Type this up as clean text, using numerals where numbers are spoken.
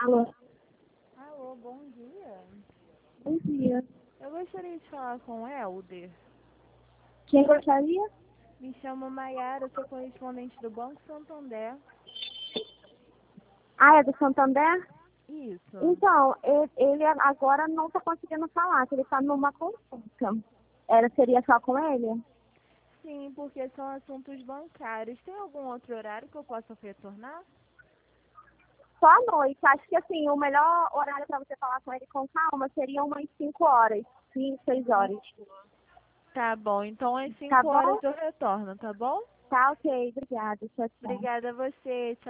Alô, Alô, bom dia. bom dia. Eu gostaria de falar com o Helder. Quem gostaria? Me chamo Maiara, sou correspondente do Banco Santander. Ah, é do Santander? Isso. Então, ele agora não está conseguindo falar, que ele está numa consulta. Seria só com ele? Sim, porque são assuntos bancários. Tem algum outro horário que eu possa retornar? Só à noite. Acho que assim, o melhor horário para você falar com ele com calma seria umas 5 horas, 5, 6 horas. Tá bom, então às Tá 5 horas bom? eu retorno, tá bom? Tá ok, obrigada. Tchau, tchau. Obrigada a você. Tchau.